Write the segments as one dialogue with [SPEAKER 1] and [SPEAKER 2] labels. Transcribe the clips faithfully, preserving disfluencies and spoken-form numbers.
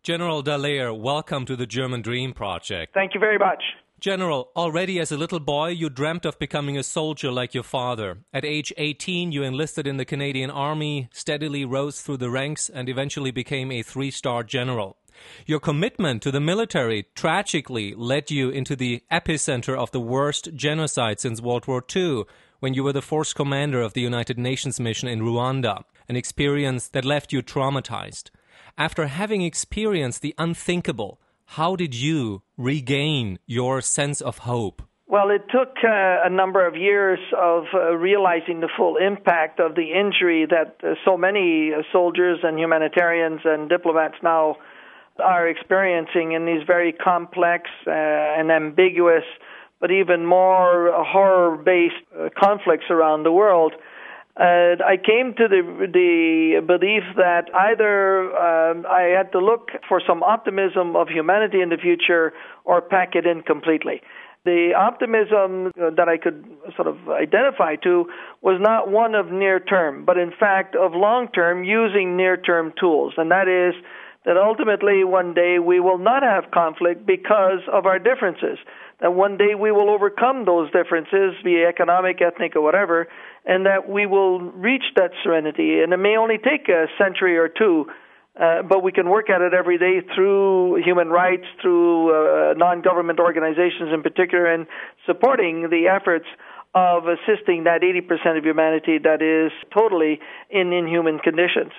[SPEAKER 1] General Dallaire, welcome to the German Dream Project.
[SPEAKER 2] Thank you very much.
[SPEAKER 1] General, already as a little boy, you dreamt of becoming a soldier like your father. At age eighteen, you enlisted in the Canadian Army, steadily rose through the ranks, and eventually became a three-star general. Your commitment to the military tragically led you into the epicenter of the worst genocide since World War Two, when you were the force commander of the United Nations mission in Rwanda, an experience that left you traumatized. After having experienced the unthinkable, how did you regain your sense of hope?
[SPEAKER 2] Well, it took uh, a number of years of uh, realizing the full impact of the injury that uh, so many uh, soldiers and humanitarians and diplomats now are experiencing in these very complex uh, and ambiguous, but even more horror-based uh, conflicts around the world. Uh, I came to the the belief that either um, I had to look for some optimism of humanity in the future or pack it in completely. The optimism that I could sort of identify to was not one of near-term, but in fact of long-term, using near-term tools, and that is that ultimately one day we will not have conflict because of our differences, that one day we will overcome those differences, be it economic, ethnic, or whatever, and that we will reach that serenity. And it may only take a century or two, uh, but we can work at it every day through human rights, through uh, non-government organizations in particular, and supporting the efforts of assisting that eighty percent of humanity that is totally in inhuman conditions.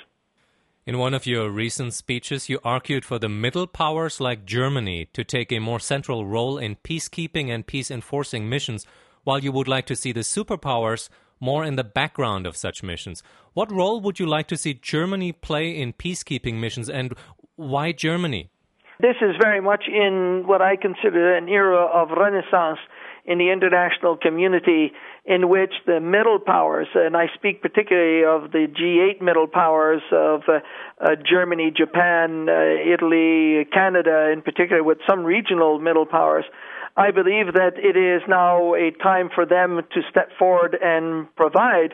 [SPEAKER 1] In one of your recent speeches, you argued for the middle powers like Germany to take a more central role in peacekeeping and peace-enforcing missions, while you would like to see the superpowers more in the background of such missions. What role would you like to see Germany play in peacekeeping missions, and why Germany?
[SPEAKER 2] This is very much in what I consider an era of renaissance in the international community, in which the middle powers, and I speak particularly of the G eight middle powers of uh, uh, Germany, Japan, uh, Italy, Canada in particular, with some regional middle powers, I believe that it is now a time for them to step forward and provide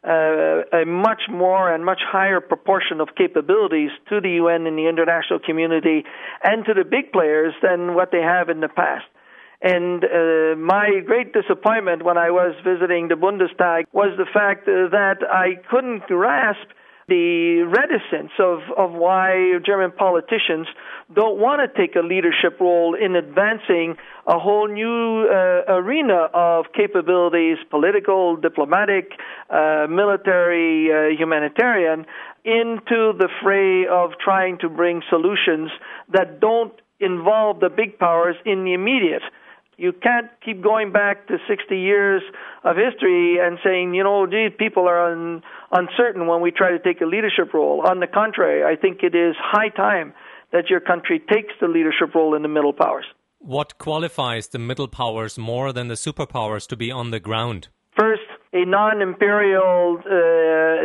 [SPEAKER 2] uh, a much more and much higher proportion of capabilities to the U N and the international community and to the big players than what they have in the past. And uh, my great disappointment when I was visiting the Bundestag was the fact uh, that I couldn't grasp the reticence of, of why German politicians don't want to take a leadership role in advancing a whole new uh, arena of capabilities, political, diplomatic, uh, military, uh, humanitarian, into the fray of trying to bring solutions that don't involve the big powers in the immediate. You can't keep going back to sixty years of history and saying, you know, gee, people are un- uncertain when we try to take a leadership role. On the contrary, I think it is high time that your country takes the leadership role in the middle powers.
[SPEAKER 1] What qualifies the middle powers more than the superpowers to be on the ground?
[SPEAKER 2] First, a non-imperial, uh,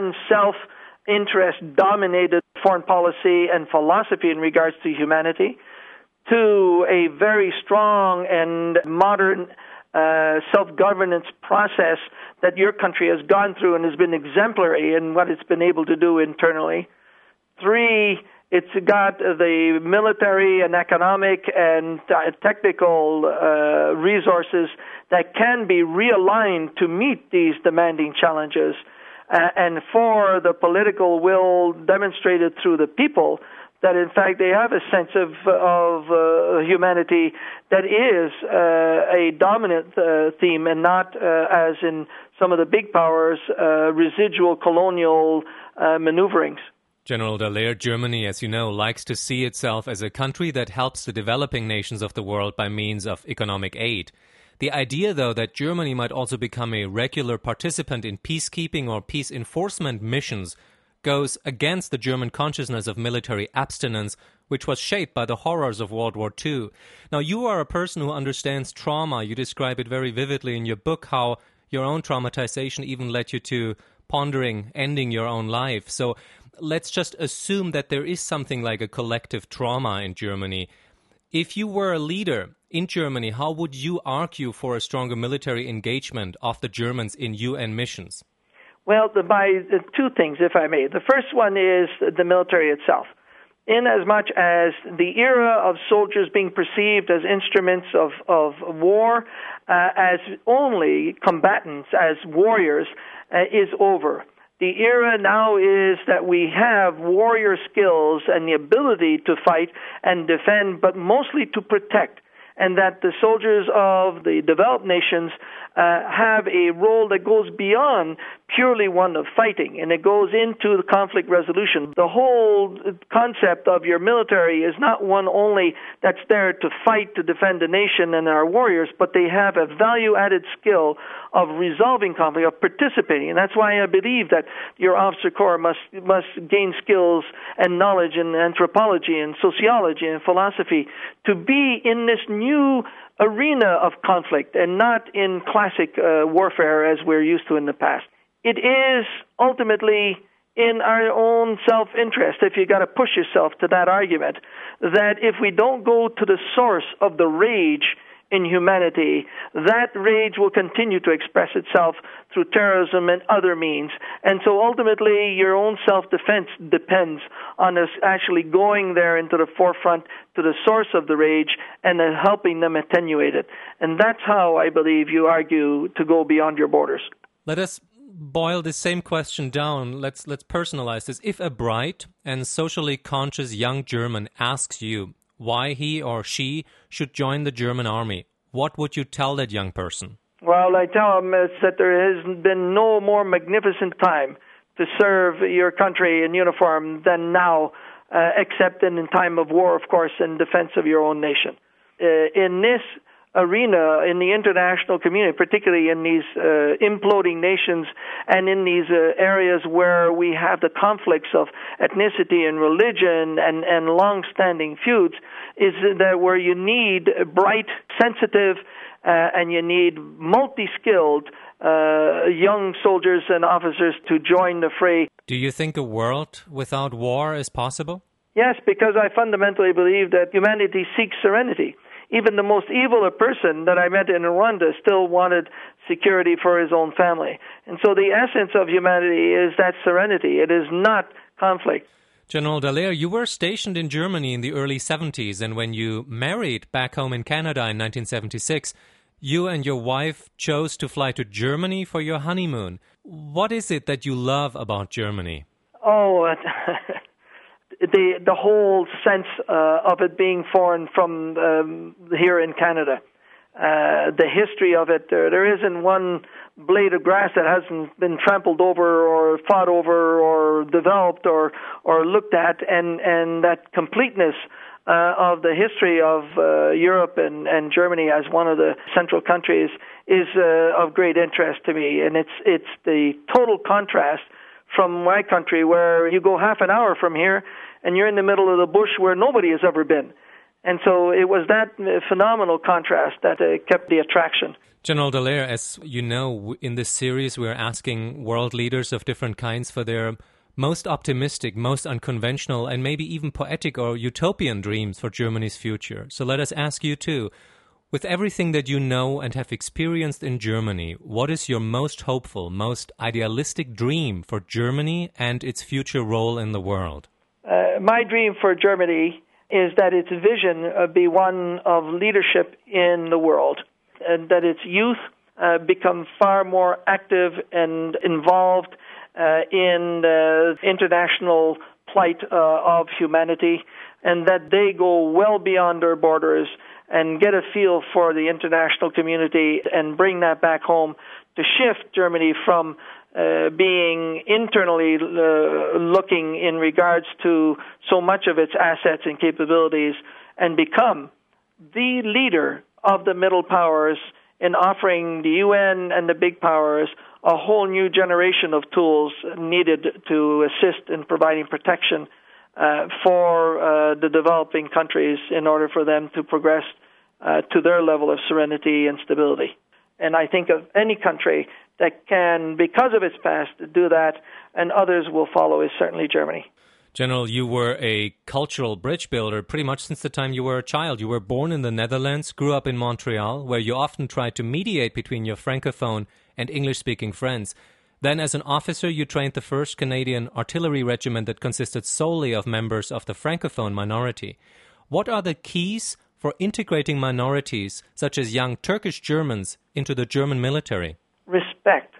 [SPEAKER 2] non-self-interest-dominated foreign policy and philosophy in regards to humanity. Two, a very strong and modern uh, self-governance process that your country has gone through and has been exemplary in what it's been able to do internally. Three, it's got the military and economic and uh, technical uh, resources that can be realigned to meet these demanding challenges. Uh, and four, the political will demonstrated through the people that in fact they have a sense of of uh, humanity that is uh, a dominant uh, theme and not, uh, as in some of the big powers, uh, residual colonial uh, maneuverings.
[SPEAKER 1] General Dallaire, Germany, as you know, likes to see itself as a country that helps the developing nations of the world by means of economic aid. The idea, though, that Germany might also become a regular participant in peacekeeping or peace enforcement missions goes against the German consciousness of military abstinence, which was shaped by the horrors of World War Two. Now, you are a person who understands trauma. You describe it very vividly in your book, how your own traumatization even led you to pondering ending your own life. So let's just assume that there is something like a collective trauma in Germany. If you were a leader in Germany, how would you argue for a stronger military engagement of the Germans in U N missions?
[SPEAKER 2] Well, the, by the two things, if I may. The first one is the military itself. in as much as the era of soldiers being perceived as instruments of, of war, uh, as only combatants, as warriors, uh, is over. The era now is that we have warrior skills and the ability to fight and defend, but mostly to protect, and that the soldiers of the developed nations uh, have a role that goes beyond purely one of fighting, and it goes into the conflict resolution. The whole concept of your military is not one only that's there to fight, to defend the nation and our warriors, but they have a value-added skill of resolving conflict, of participating. And that's why I believe that your officer corps must must gain skills and knowledge in anthropology and sociology and philosophy to be in this new arena of conflict and not in classic uh, warfare as we're used to in the past. It is ultimately in our own self-interest, if you got to push yourself to that argument, that if we don't go to the source of the rage in humanity, that rage will continue to express itself through terrorism and other means. And so ultimately, your own self-defense depends on us actually going there into the forefront to the source of the rage and then helping them attenuate it. And that's how I believe you argue to go beyond your borders.
[SPEAKER 1] Let us boil this same question down. Let's let's personalize this. If a bright and socially conscious young German asks you why he or she should join the German army, what would you tell that young person?
[SPEAKER 2] Well, I tell them it's that there has been no more magnificent time to serve your country in uniform than now, uh, except in, in time of war, of course, in defense of your own nation. Uh, in this arena, in the international community, particularly in these uh, imploding nations and in these uh, areas where we have the conflicts of ethnicity and religion and, and long-standing feuds, is that where you need bright, sensitive, uh, and you need multi-skilled uh, young soldiers and officers to join the fray.
[SPEAKER 1] Do you think a world without war is possible?
[SPEAKER 2] Yes, because I fundamentally believe that humanity seeks serenity. Even the most evil person that I met in Rwanda still wanted security for his own family. And so the essence of humanity is that serenity. It is not conflict.
[SPEAKER 1] General Dallaire, you were stationed in Germany in the early seventies, and when you married back home in Canada in nineteen seventy-six, you and your wife chose to fly to Germany for your honeymoon. What is it that you love about Germany?
[SPEAKER 2] Oh, the the whole sense uh, of it being foreign from um, here in Canada. Uh, the history of it, there, there isn't one blade of grass that hasn't been trampled over or fought over or developed or, or looked at, and, and that completeness uh, of the history of uh, Europe and, and Germany as one of the central countries is uh, of great interest to me. And it's it's the total contrast from my country, where you go half an hour from here and you're in the middle of the bush where nobody has ever been. And so it was that phenomenal contrast that uh, kept the attraction.
[SPEAKER 1] General Dallaire, as you know, in this series we're asking world leaders of different kinds for their most optimistic, most unconventional, and maybe even poetic or utopian dreams for Germany's future. So let us ask you too, with everything that you know and have experienced in Germany, what is your most hopeful, most idealistic dream for Germany and its future role in the world?
[SPEAKER 2] Uh, my dream for Germany is that its vision uh, be one of leadership in the world, and that its youth uh, become far more active and involved uh, in the international plight uh, of humanity, and that they go well beyond their borders and get a feel for the international community and bring that back home to shift Germany from Uh, being internally uh, looking in regards to so much of its assets and capabilities, and become the leader of the middle powers in offering the U N and the big powers a whole new generation of tools needed to assist in providing protection uh, for uh, the developing countries in order for them to progress uh, to their level of serenity and stability. And I think of any country that can, because of its past, do that, and others will follow, is certainly Germany.
[SPEAKER 1] General, you were a cultural bridge builder pretty much since the time you were a child. You were born in the Netherlands, grew up in Montreal, where you often tried to mediate between your Francophone and English-speaking friends. Then as an officer, you trained the first Canadian artillery regiment that consisted solely of members of the Francophone minority. What are the keys for integrating minorities, such as young Turkish Germans, into the German military?
[SPEAKER 2] Respect.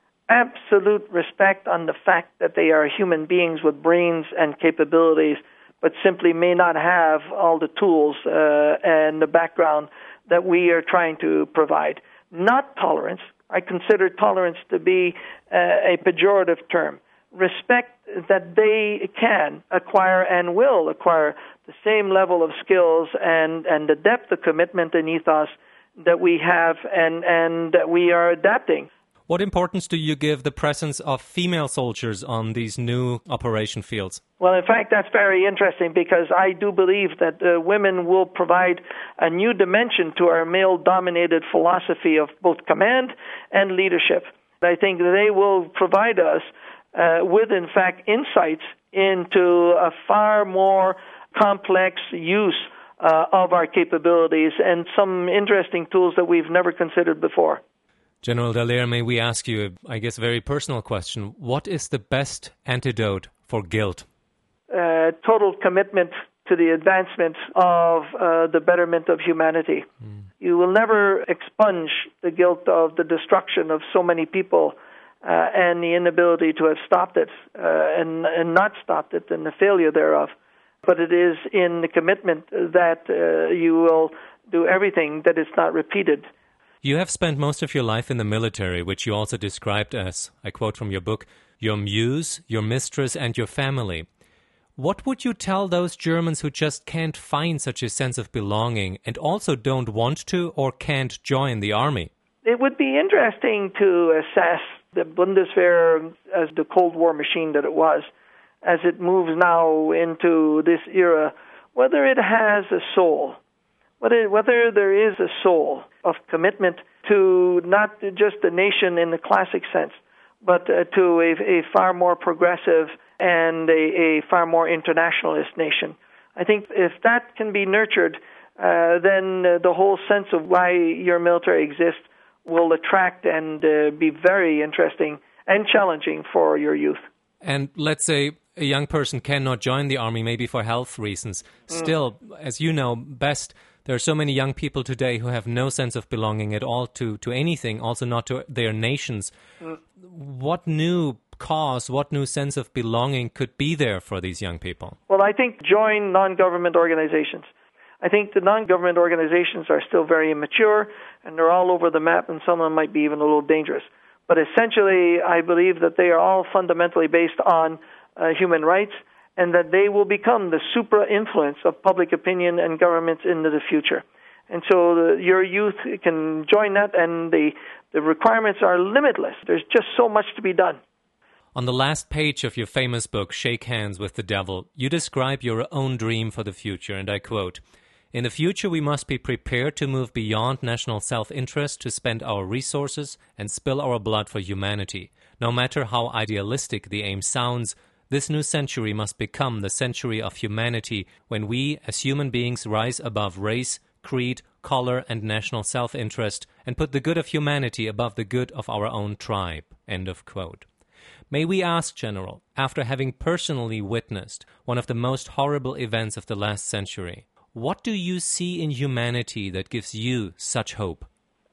[SPEAKER 2] Absolute respect on the fact that they are human beings with brains and capabilities, but simply may not have all the tools uh, and the background that we are trying to provide. Not tolerance. I consider tolerance to be uh, a pejorative term. Respect that they can acquire and will acquire the same level of skills and, and the depth of commitment and ethos that we have and, and that we are adapting.
[SPEAKER 1] What importance do you give the presence of female soldiers on these new operation fields?
[SPEAKER 2] Well, in fact, that's very interesting because I do believe that uh, women will provide a new dimension to our male-dominated philosophy of both command and leadership. I think they will provide us uh, with, in fact, insights into a far more complex use uh, of our capabilities and some interesting tools that we've never considered before.
[SPEAKER 1] General Dallaire, may we ask you, I guess, a very personal question. What is the best antidote for guilt?
[SPEAKER 2] Uh, total commitment to the advancement of uh, the betterment of humanity. Mm. You will never expunge the guilt of the destruction of so many people uh, and the inability to have stopped it uh, and, and not stopped it and the failure thereof. But it is in the commitment that uh, you will do everything that is not repeated.
[SPEAKER 1] You have spent most of your life in the military, which you also described as, I quote from your book, your muse, your mistress, and your family. What would you tell those Germans who just can't find such a sense of belonging and also don't want to or can't join the army?
[SPEAKER 2] It would be interesting to assess the Bundeswehr as the Cold War machine that it was, as it moves now into this era, whether it has a soul. Whether there is a soul of commitment to not just the nation in the classic sense, but uh, to a, a far more progressive and a, a far more internationalist nation. I think if that can be nurtured, uh, then uh, the whole sense of why your military exists will attract and uh, be very interesting and challenging for your youth.
[SPEAKER 1] And let's say a young person cannot join the army, maybe for health reasons. Still, mm. as you know best, there are so many young people today who have no sense of belonging at all to, to anything, also not to their nations. Mm. What new cause, what new sense of belonging could be there for these young people?
[SPEAKER 2] Well, I think join non-government organizations. I think the non-government organizations are still very immature, and they're all over the map, and some of them might be even a little dangerous. But essentially, I believe that they are all fundamentally based on uh, human rights, and that they will become the supra-influence of public opinion and governments into the future. And so the, your youth can join that, and the, the requirements are limitless. There's just so much to be done.
[SPEAKER 1] On the last page of your famous book, Shake Hands with the Devil, you describe your own dream for the future, and I quote, "In the future we must be prepared to move beyond national self-interest to spend our resources and spill our blood for humanity. No matter how idealistic the aim sounds, this new century must become the century of humanity when we, as human beings, rise above race, creed, color, and national self-interest and put the good of humanity above the good of our own tribe." End of quote. May we ask, General, after having personally witnessed one of the most horrible events of the last century, what do you see in humanity that gives you such hope?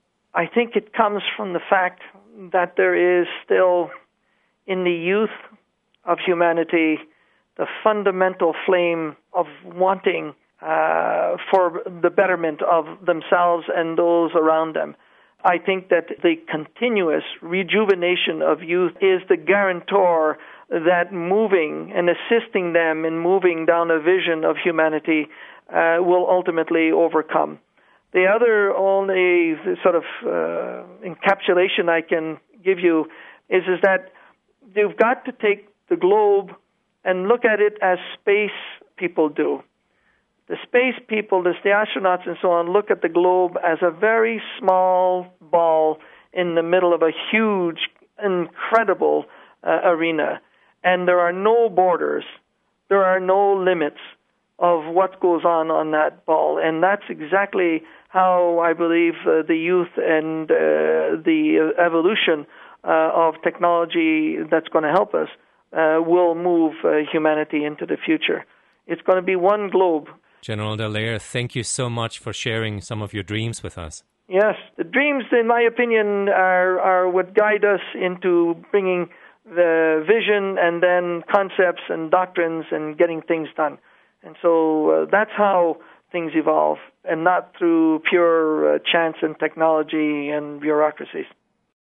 [SPEAKER 2] I think it comes from the fact that there is still in the youth of humanity the fundamental flame of wanting uh, for the betterment of themselves and those around them. I think that the continuous rejuvenation of youth is the guarantor that moving and assisting them in moving down a vision of humanity uh, will ultimately overcome. The other only sort of uh, encapsulation I can give you is, is that you've got to take the globe and look at it as space people do. The space people, the astronauts and so on, look at the globe as a very small ball in the middle of a huge, incredible uh, arena. And there are no borders. There are no limits of what goes on on that ball. And that's exactly how I believe uh, the youth and uh, the evolution uh, of technology that's going to help us uh, will move uh, humanity into the future. It's going to be one globe.
[SPEAKER 1] General Dallaire, thank you so much for sharing some of your dreams with us.
[SPEAKER 2] Yes, the dreams, in my opinion, are, are what guide us into bringing the vision and then concepts and doctrines and getting things done. And so uh, that's how things evolve, and not through pure uh, chance and technology and bureaucracies.